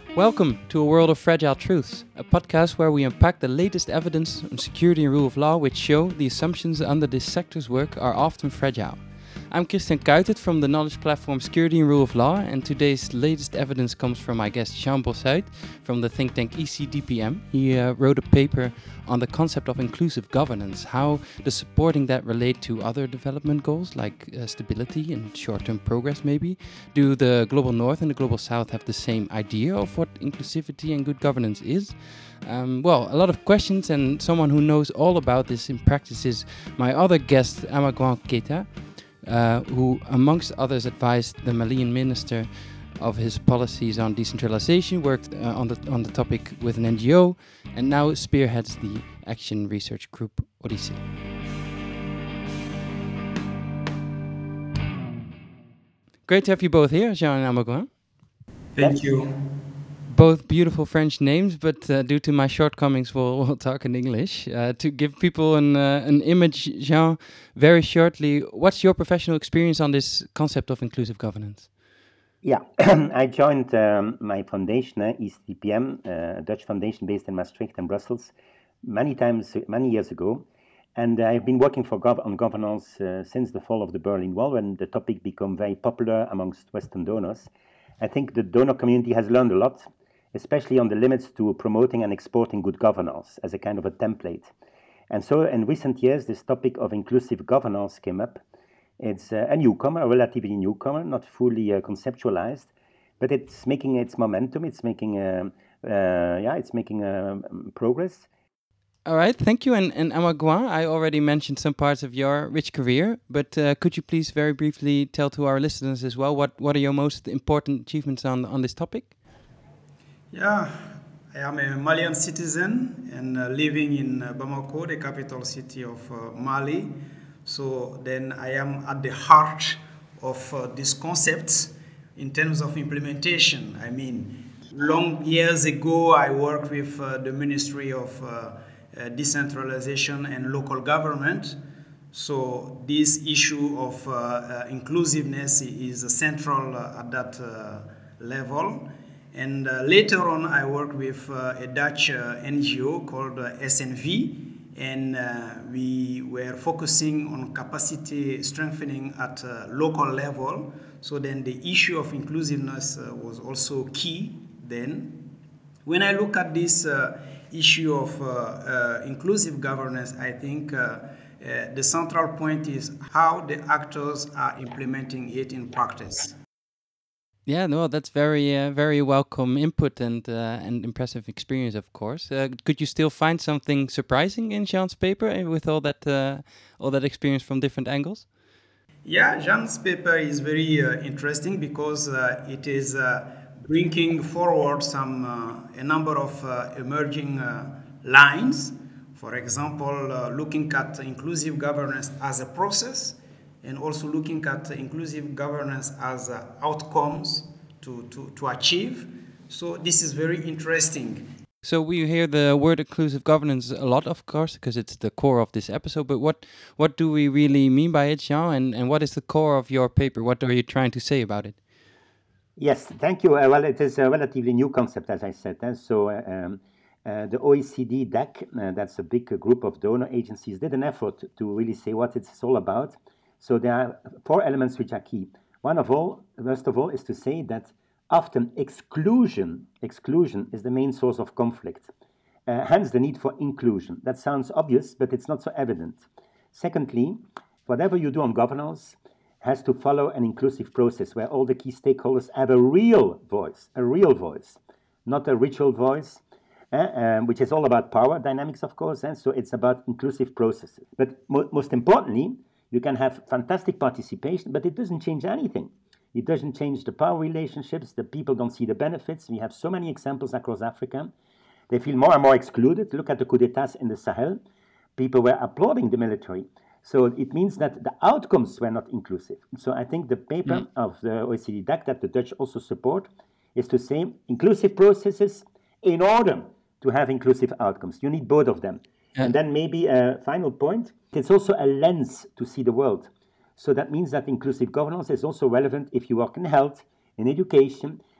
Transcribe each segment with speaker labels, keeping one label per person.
Speaker 1: Welcome to A World of Fragile Truths, a podcast where we unpack the latest evidence on security and rule of law which show the assumptions under this sector's work are often fragile. I'm Christian Kuitert from the knowledge platform Security and Rule of Law, and today's latest evidence comes from my guest Jean Bossuit from the think tank ECDPM. He wrote a paper on the concept of inclusive governance. How does supporting that relate to other development goals like stability and short-term progress maybe? Do the Global North and the Global South have the same idea of what inclusivity and good governance is? Well, a lot of questions, and someone who knows all about this in practice is my other guest, Amakwan Keita, who, amongst others, advised the Malian minister of his policies on decentralization, worked on the topic with an NGO, and now spearheads the action research group Odyssey. Great to have you both here, Jean and Amakwan.
Speaker 2: Thank you.
Speaker 1: Both beautiful French names, but due to my shortcomings, we'll talk in English. To give people an image, Jean, very shortly, what's your professional experience on this concept of inclusive governance?
Speaker 3: Yeah, I joined my foundation, ECDPM, a Dutch foundation based in Maastricht and Brussels, many years ago. And I've been working on governance since the fall of the Berlin Wall, when the topic became very popular amongst Western donors. I think the donor community has learned a lot, especially on the limits to promoting and exporting good governance as a kind of a template. And so in recent years, this topic of inclusive governance came up. It's a newcomer, a relatively newcomer, not fully conceptualized, but it's making its momentum. It's making progress.
Speaker 1: All right, thank you. And Amakwan, I already mentioned some parts of your rich career, but could you please very briefly tell to our listeners as well what are your most important achievements on this topic?
Speaker 2: Yeah, I am a Malian citizen and living in Bamako, the capital city of Mali. So then I am at the heart of this concept in terms of implementation. I mean, long years ago, I worked with the Ministry of Decentralization and Local Government. So this issue of inclusiveness is central at that level. And later on, I worked with a Dutch NGO called SNV, and we were focusing on capacity strengthening at local level. So then the issue of inclusiveness was also key then. When I look at this issue of inclusive governance, I think the central point is how the actors are implementing it in practice.
Speaker 1: Yeah, no, that's very welcome input and impressive experience, of course. Could you still find something surprising in Jean's paper with all that experience from different angles?
Speaker 2: Yeah, Jean's paper is very interesting because it is bringing forward a number of emerging lines. For example, looking at inclusive governance as a process, and also looking at inclusive governance as outcomes to achieve. So this is very interesting.
Speaker 1: So we hear the word inclusive governance a lot, of course, because it's the core of this episode. But what do we really mean by it, Jean? And what is the core of your paper? What are you trying to say about it?
Speaker 3: Yes, thank you. Well, it is a relatively new concept, as I said. So the OECD DAC, that's a big group of donor agencies, did an effort to really say what it's all about. So there are 4 elements which are key. First of all, is to say that often exclusion is the main source of conflict. Hence the need for inclusion. That sounds obvious, but it's not so evident. Secondly, whatever you do on governance has to follow an inclusive process where all the key stakeholders have a real voice, not a ritual voice, which is all about power dynamics, of course. So it's about inclusive processes. But most importantly, you can have fantastic participation, but it doesn't change anything. It doesn't change the power relationships. The people don't see the benefits. We have so many examples across Africa. They feel more and more excluded. Look at the coup d'etats in the Sahel. People were applauding the military. So it means that the outcomes were not inclusive. So I think the paper of the OECD DAC that the Dutch also support is to say inclusive processes in order to have inclusive outcomes. You need both of them. And then maybe a final point, it's also a lens to see the world. So that means that inclusive governance is also relevant if you work in health, in education,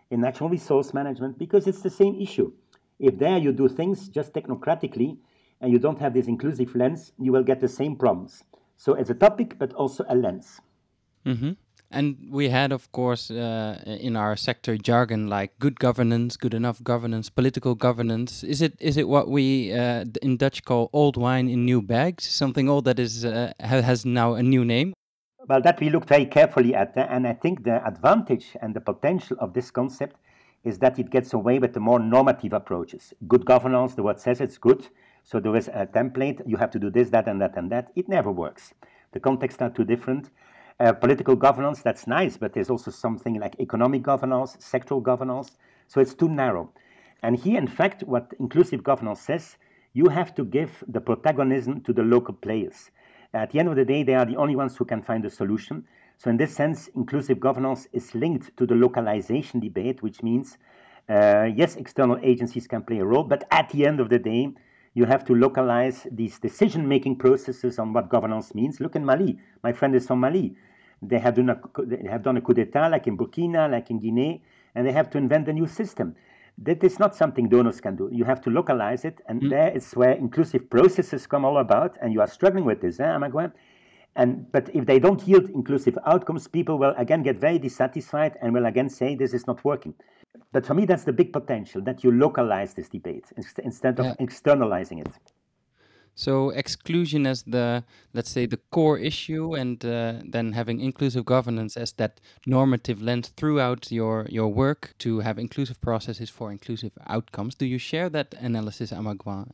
Speaker 3: in natural resource management, because it's the same issue. If there you do things just technocratically and you don't have this inclusive lens, you will get the same problems. So it's a topic, but also a lens.
Speaker 1: Mm-hmm. And we had, of course, in our sector jargon like good governance, good enough governance, political governance. Is it what we in Dutch call old wine in new bags? Something old that is has now a new name?
Speaker 3: Well, that we looked very carefully at, and I think the advantage and the potential of this concept is that it gets away with the more normative approaches. Good governance, the word says it's good, so there is a template, you have to do this, that, and that, and that. It never works. The contexts are too different. Political governance, that's nice, but there's also something like economic governance, sectoral governance, so it's too narrow. And here, in fact, what inclusive governance says, you have to give the protagonism to the local players. At the end of the day, they are the only ones who can find a solution. So in this sense, inclusive governance is linked to the localization debate, which means, yes, external agencies can play a role, but at the end of the day, you have to localize these decision-making processes on what governance means. Look in Mali. My friend is from Mali. They have done a coup d'etat, like in Burkina, like in Guinea, and they have to invent a new system. That is not something donors can do. You have to localize it, and there is where inclusive processes come all about, and you are struggling with this, Amagouin? But if they don't yield inclusive outcomes, people will again get very dissatisfied and will again say this is not working. But for me, that's the big potential, that you localize this debate instead of externalizing it.
Speaker 1: So exclusion as the, let's say, the core issue, and then having inclusive governance as that normative lens throughout your work to have inclusive processes for inclusive outcomes. Do you share that analysis, Amagouin?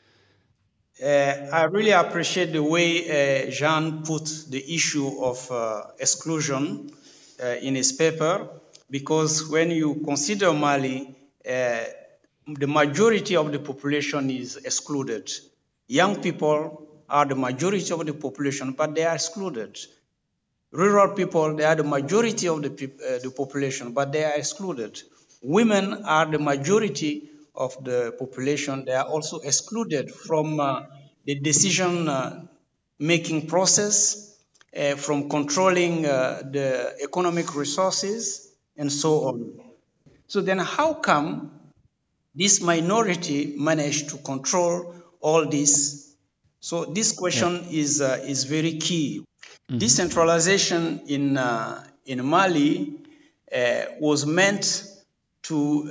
Speaker 2: I really appreciate the way Jean put the issue of exclusion in his paper, because when you consider Mali, the majority of the population is excluded. Young people are the majority of the population, but they are excluded. Rural people, they are the majority of the population, but they are excluded. Women are the majority of the population. They are also excluded from the decision-making process, from controlling the economic resources, and so on. So then how come this minority managed to control all this? So this question is very key. Mm-hmm. Decentralization in Mali was meant to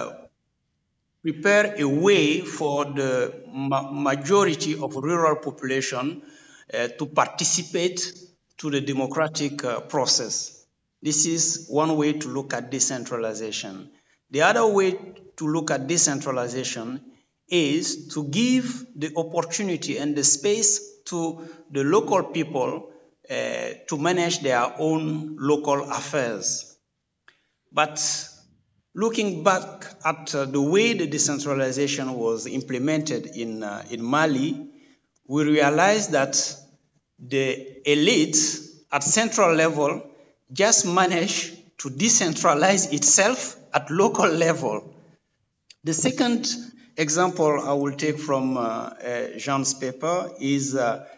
Speaker 2: prepare a way for the majority of rural population to participate to the democratic process. This is one way to look at decentralization. The other way to look at decentralization is to give the opportunity and the space to the local people to manage their own local affairs. But looking back at the way the decentralization was implemented in Mali, we realized that the elite at central level just managed to decentralize itself at local level. The second example I will take from Jean's paper is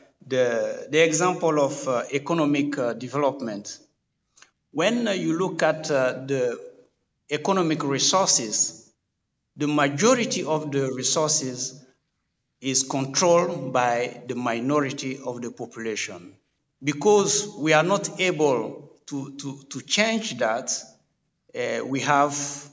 Speaker 2: the example of economic development. When you look at the economic resources, the majority of the resources is controlled by the minority of the population. Because we are not able to change that, we have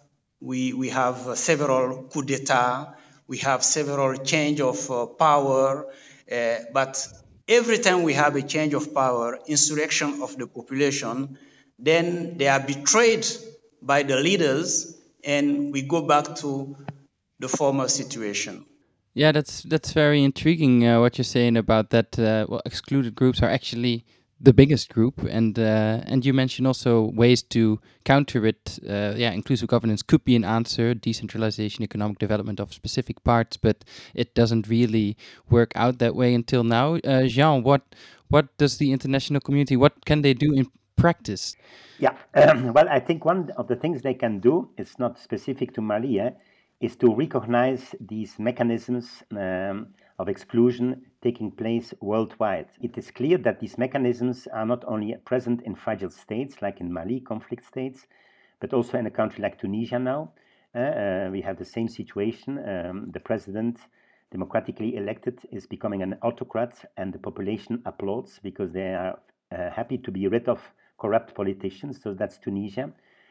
Speaker 2: several coups d'etat, we have several change of power, but every time we have a change of power, insurrection of the population, then they are betrayed by the leaders, and we go back to the former situation.
Speaker 1: Yeah, that's very intriguing what you're saying about that. Well, excluded groups are actually the biggest group, and you mentioned also ways to counter it. Inclusive governance could be an answer, decentralization, economic development of specific parts, but it doesn't really work out that way until now. Jean, what does the international community, what can they do in practice?
Speaker 3: Yeah, well, I think one of the things they can do, it's not specific to Mali, is to recognize these mechanisms of exclusion taking place worldwide. It is clear that these mechanisms are not only present in fragile states, like in Mali, conflict states, but also in a country like Tunisia now, we have the same situation. The president, democratically elected, is becoming an autocrat, and the population applauds because they are happy to be rid of corrupt politicians. So that's Tunisia.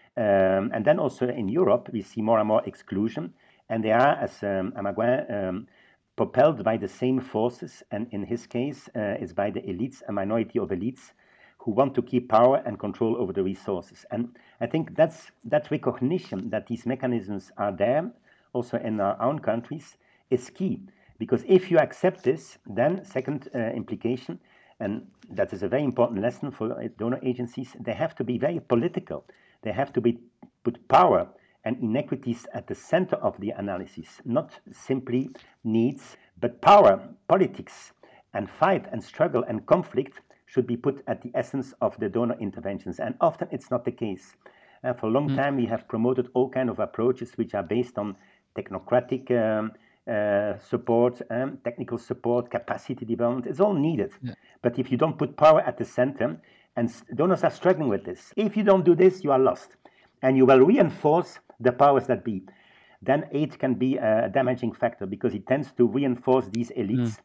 Speaker 3: And then also in Europe, we see more and more exclusion, and they are, as Amaguin, propelled by the same forces, and in his case, it's by the elites, a minority of elites, who want to keep power and control over the resources. And I think that's that recognition that these mechanisms are there, also in our own countries, is key. Because if you accept this, then second implication, and that is a very important lesson for donor agencies, they have to be very political. They have to put power and inequities at the center of the analysis, not simply needs, but power, politics, and fight and struggle and conflict should be put at the essence of the donor interventions. And often it's not the case. For a long time, we have promoted all kinds of approaches which are based on technocratic support, technical support, capacity development. It's all needed. Yeah. But if you don't put power at the center, and donors are struggling with this, if you don't do this, you are lost. And you will reinforce the powers that be. Then aid can be a damaging factor because it tends to reinforce these elites.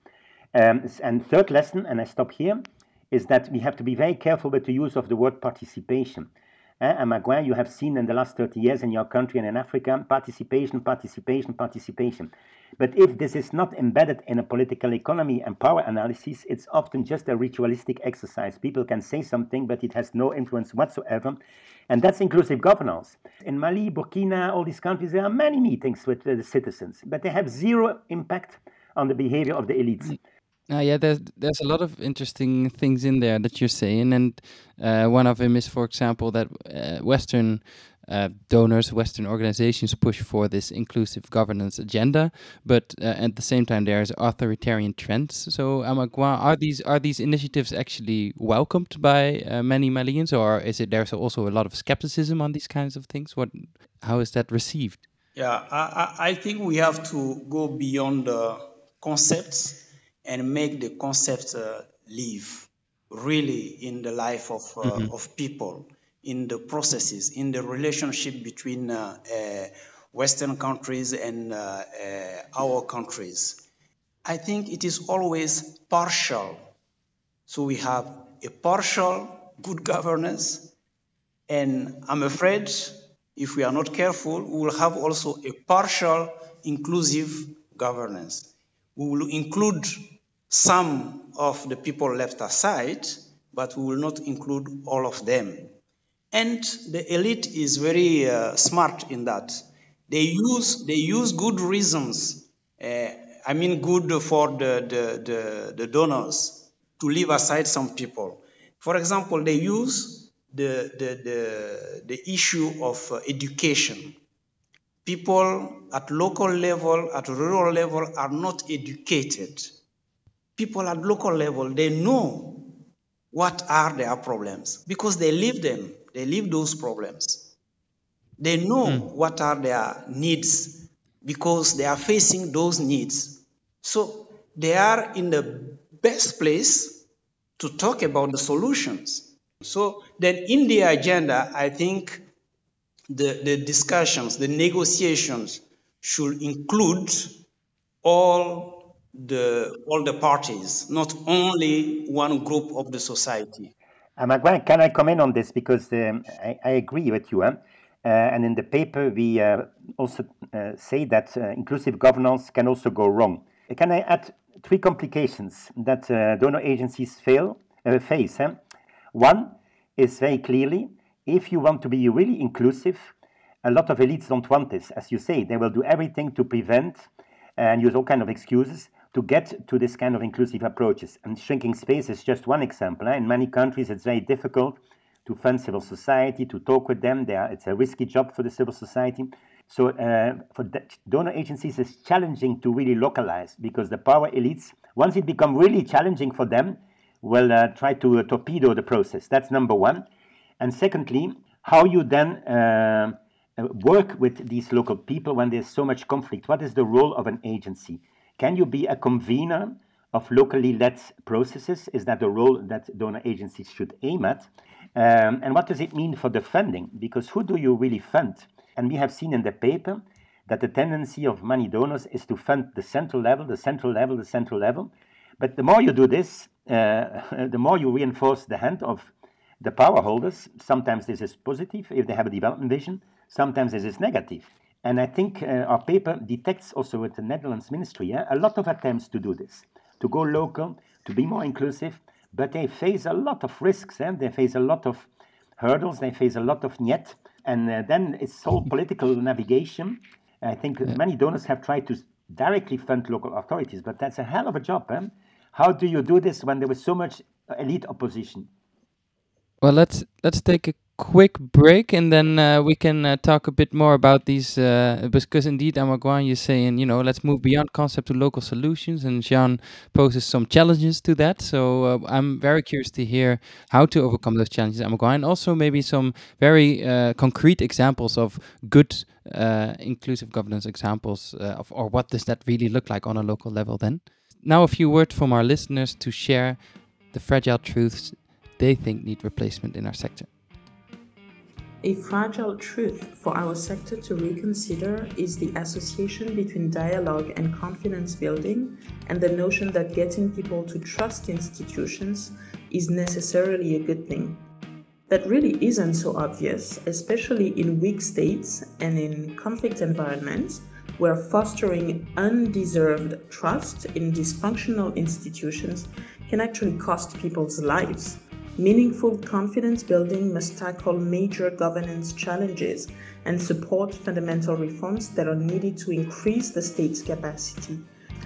Speaker 3: And third lesson, and I stop here, is that we have to be very careful with the use of the word participation. Amaguin, you have seen in the last 30 years in your country and in Africa, participation, participation, participation. But if this is not embedded in a political economy and power analysis, it's often just a ritualistic exercise. People can say something, but it has no influence whatsoever. And that's inclusive governance. In Mali, Burkina, all these countries, there are many meetings with the citizens, but they have zero impact on the behavior of the elites.
Speaker 1: Yeah, there's a lot of interesting things in there that you're saying, and one of them is, for example, that Western donors, Western organizations push for this inclusive governance agenda, but at the same time there's authoritarian trends. So, Amaguin, are these initiatives actually welcomed by many Malians, or is it there's also a lot of skepticism on these kinds of things? How is that received?
Speaker 2: Yeah, I think we have to go beyond the concepts and make the concept live really in the life of people, in the processes, in the relationship between Western countries and our countries. I think it is always partial. So we have a partial good governance, and I'm afraid if we are not careful, we will have also a partial inclusive governance. We will include some of the people left aside, but we will not include all of them. And the elite is very smart in that. They use good reasons. Good for the donors to leave aside some people. For example, they use the issue of education. People at local level, at rural level, are not educated. People at local level, they know what are their problems because they live them. They live those problems. They know what are their needs because they are facing those needs. So they are in the best place to talk about the solutions. So then in the agenda, I think the discussions, the negotiations should include all the parties, not only one group of the society.
Speaker 3: Amaguin, can I comment on this? Because I agree with you. And in the paper, we also say that inclusive governance can also go wrong. Can I add 3 complications that donor agencies face? One is very clearly, if you want to be really inclusive, a lot of elites don't want this. As you say, they will do everything to prevent and use all kinds of excuses to get to this kind of inclusive approaches. And shrinking space is just one example. In many countries, it's very difficult to fund civil society, to talk with them. It's a risky job for the civil society. So for donor agencies, it's challenging to really localize because the power elites, once it becomes really challenging for them, will try to torpedo the process. That's number one. And secondly, how you then work with these local people when there's so much conflict. What is the role of an agency? Can you be a convener of locally led processes? Is that the role that donor agencies should aim at? And what does it mean for the funding? Because who do you really fund? And we have seen in the paper that the tendency of money donors is to fund the central level, the central level, the central level. But the more you do this, the more you reinforce the hand of the power holders. Sometimes this is positive if they have a development vision. Sometimes this is negative. And I think our paper detects also with the Netherlands Ministry a lot of attempts to do this, to go local, to be more inclusive, but they face a lot of risks. They face a lot of hurdles. They face a lot of niet. And then it's all political navigation. I think many donors have tried to directly fund local authorities, but that's a hell of a job. How do you do this when there was so much elite opposition?
Speaker 1: Well, let's take a quick break, and then we can talk a bit more about these. Because indeed, Amarguin, you're saying, let's move beyond concept to local solutions, and Jean poses some challenges to that. So I'm very curious to hear how to overcome those challenges, Amarguin, and also maybe some very concrete examples of good inclusive governance examples or what does that really look like on a local level then. Now a few words from our listeners to share the fragile truths they think need replacement in our sector.
Speaker 4: A fragile truth for our sector to reconsider is the association between dialogue and confidence building and the notion that getting people to trust institutions is necessarily a good thing. That really isn't so obvious, especially in weak states and in conflict environments where fostering undeserved trust in dysfunctional institutions can actually cost people's lives. Meaningful confidence building must tackle major governance challenges and support fundamental reforms that are needed to increase the state's capacity.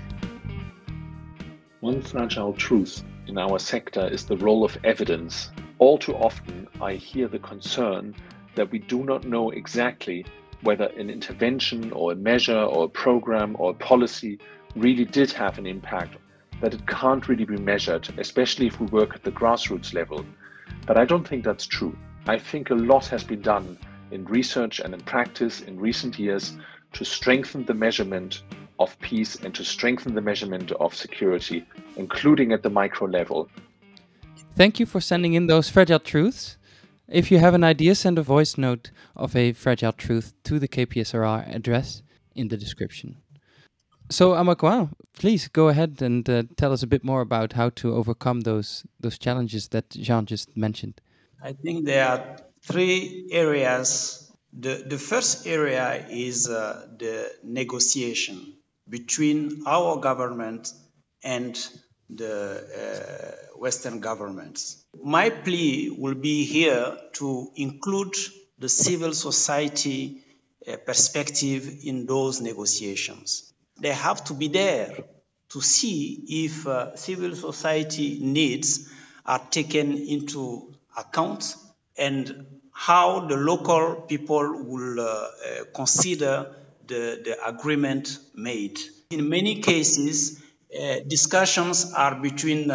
Speaker 5: One fragile truth in our sector is the role of evidence. All too often, I hear the concern that we do not know exactly whether an intervention or a measure or a program or a policy really did have an impact, that it can't really be measured, especially if we work at the grassroots level. But I don't think that's true. I think a lot has been done in research and in practice in recent years to strengthen the measurement of peace and to strengthen the measurement of security, including at the micro level.
Speaker 1: Thank you for sending in those fragile truths. If you have an idea, send a voice note of a fragile truth to the KPSRR address in the description. So Amarguin, please go ahead and tell us a bit more about how to overcome those challenges that Jean just mentioned.
Speaker 2: I think there are three areas. The first area is the negotiation between our government and the Western governments. My plea will be here to include the civil society perspective in those negotiations. They have to be there to see if civil society needs are taken into account and how the local people will consider the agreement made. In many cases, discussions are between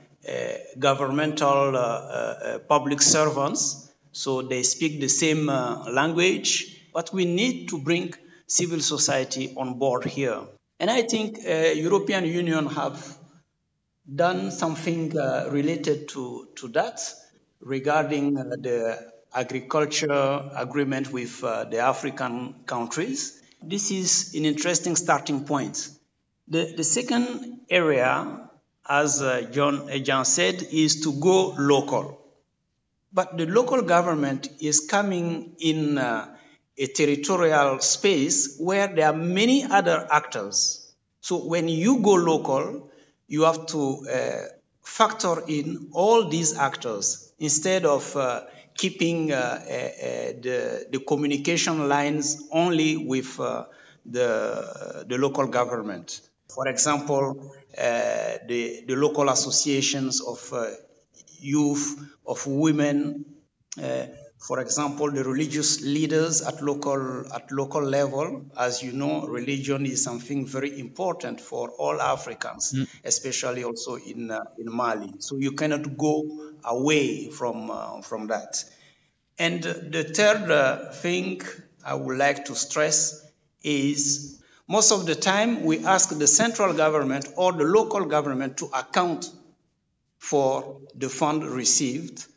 Speaker 2: governmental public servants, so they speak the same language, but we need to bring civil society on board here. And I think European Union have done something related to that regarding the agriculture agreement with the African countries. This is an interesting starting point. The second area, as John said, is to go local. But the local government is coming in a territorial space where there are many other actors. So when you go local, you have to factor in all these actors instead of keeping the communication lines only with the local government. For example, the local associations of youth, of women, for example, the religious leaders at local level. As you know, religion is something very important for all Africans, especially also in Mali. So you cannot go away from that. And the third thing I would like to stress is most of the time we ask the central government or the local government to account for the fund received,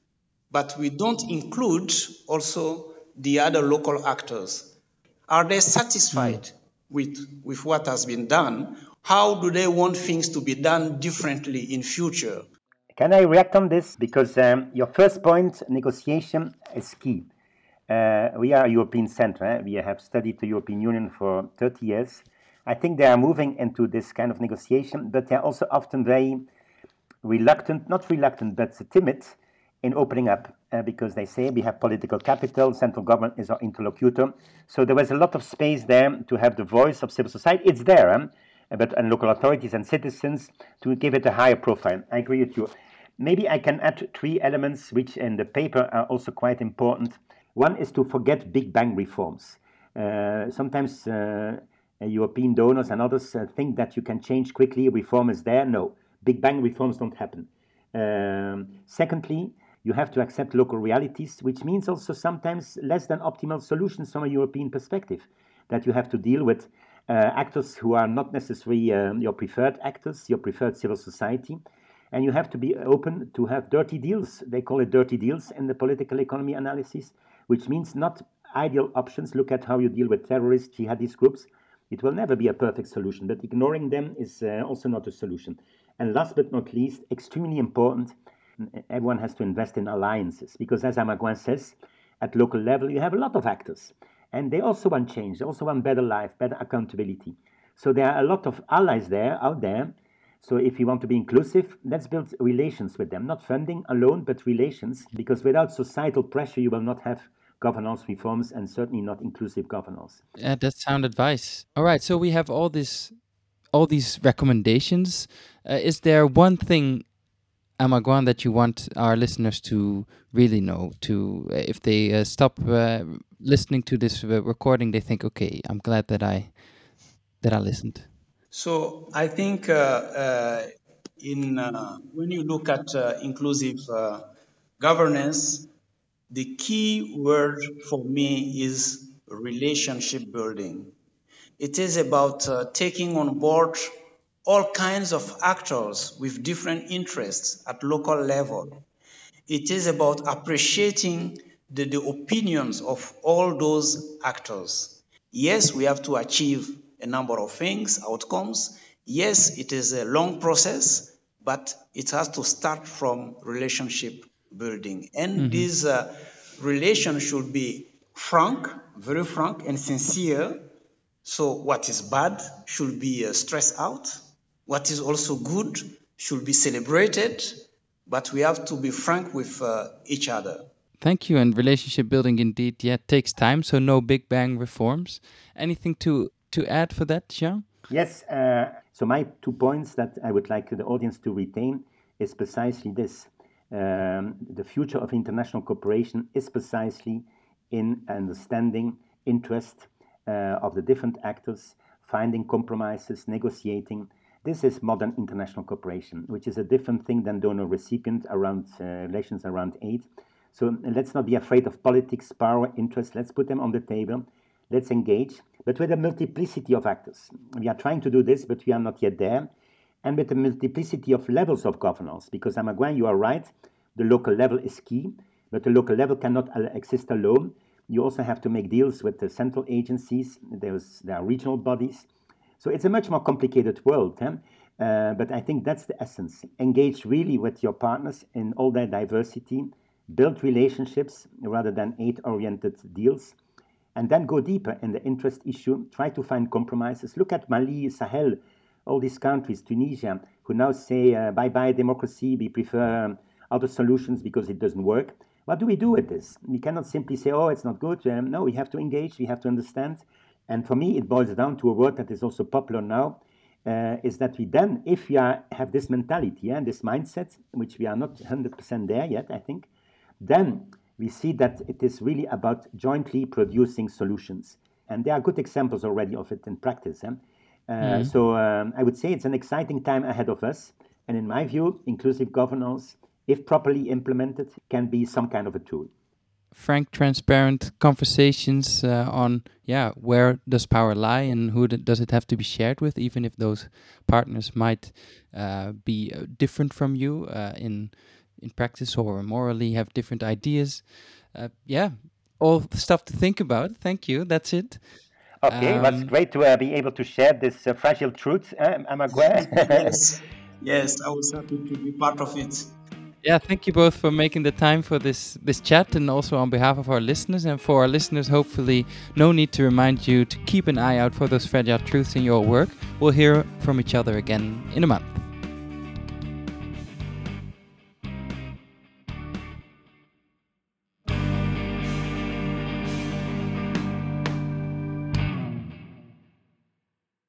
Speaker 2: but we don't include also the other local actors. Are they satisfied with what has been done? How do they want things to be done differently in future?
Speaker 3: Can I react on this? Because your first point, negotiation, is key. We are a European center. We have studied the European Union for 30 years. I think they are moving into this kind of negotiation, but they're also often very reluctant, not reluctant, but timid in opening up because they say we have political capital, central government is our interlocutor. So there was a lot of space there to have the voice of civil society. It's there, and local authorities and citizens to give it a higher profile. I agree with you. Maybe I can add 3 elements which in the paper are also quite important. One is to forget big bang reforms. Sometimes European donors and others think that you can change quickly, reform is there. No, big bang reforms don't happen. Secondly, you have to accept local realities, which means also sometimes less than optimal solutions from a European perspective, that you have to deal with actors who are not necessarily your preferred actors, your preferred civil society. And you have to be open to have dirty deals. They call it dirty deals in the political economy analysis, which means not ideal options. Look at how you deal with terrorist jihadist groups. It will never be a perfect solution, but ignoring them is also not a solution. And last but not least, extremely important, everyone has to invest in alliances, because as Amaguin says, at local level, you have a lot of actors, and they also want change, they also want better life, better accountability. So there are a lot of allies out there. So if you want to be inclusive, let's build relations with them, not funding alone, but relations, because without societal pressure, you will not have governance reforms and certainly not inclusive governance.
Speaker 1: Yeah, that's sound advice. All right, so we have all these recommendations. Is there one thing, Amaguin, that you want our listeners to really know? To if they stop listening to this recording, they think, okay, I'm glad that I listened.
Speaker 2: So I think when you look at inclusive governance, the key word for me is relationship building. It is about taking on board all kinds of actors with different interests at local level. It is about appreciating the opinions of all those actors. Yes, we have to achieve a number of things, outcomes. Yes, it is a long process, but it has to start from relationship building. And this relation should be frank, very frank and sincere. So what is bad should be stressed out. What is also good should be celebrated, but we have to be frank with each other.
Speaker 1: Thank you. And relationship building indeed, takes time. So no big bang reforms. Anything to add for that, Jean?
Speaker 3: Yes. So my 2 points that I would like the audience to retain is precisely this. The future of international cooperation is precisely in understanding interest of the different actors, finding compromises, negotiating. This is modern international cooperation, which is a different thing than donor-recipient around relations around aid. So let's not be afraid of politics, power, interest. Let's put them on the table. Let's engage, but with a multiplicity of actors. We are trying to do this, but we are not yet there. And with a multiplicity of levels of governance, because Amaguin, you are right, the local level is key, but the local level cannot exist alone. You also have to make deals with the central agencies. There are regional bodies. So it's a much more complicated world. But I think that's the essence. Engage really with your partners in all their diversity, build relationships rather than aid-oriented deals, and then go deeper in the interest issue, try to find compromises. Look at Mali, Sahel, all these countries, Tunisia, who now say, bye-bye democracy, we prefer other solutions because it doesn't work. What do we do with this? We cannot simply say, oh, it's not good. No, we have to engage, we have to understand. And for me, it boils down to a word that is also popular now, is that we then, if we have this mentality and this mindset, which we are not 100% there yet, I think, then we see that it is really about jointly producing solutions. And there are good examples already of it in practice. So I would say it's an exciting time ahead of us. And in my view, inclusive governance, if properly implemented, can be some kind of a tool.
Speaker 1: Frank, transparent conversations on where does power lie and who does it have to be shared with, even if those partners might be different from you in in practice or morally have different ideas. All stuff to think about. Thank you. That's it.
Speaker 3: Okay, it was great to be able to share this fragile truth, Amague.
Speaker 2: Yes, I was happy to be part of it.
Speaker 1: Yeah, thank you both for making the time for this chat, and also on behalf of our listeners. And for our listeners, hopefully no need to remind you to keep an eye out for those fragile truths in your work. We'll hear from each other again in a month.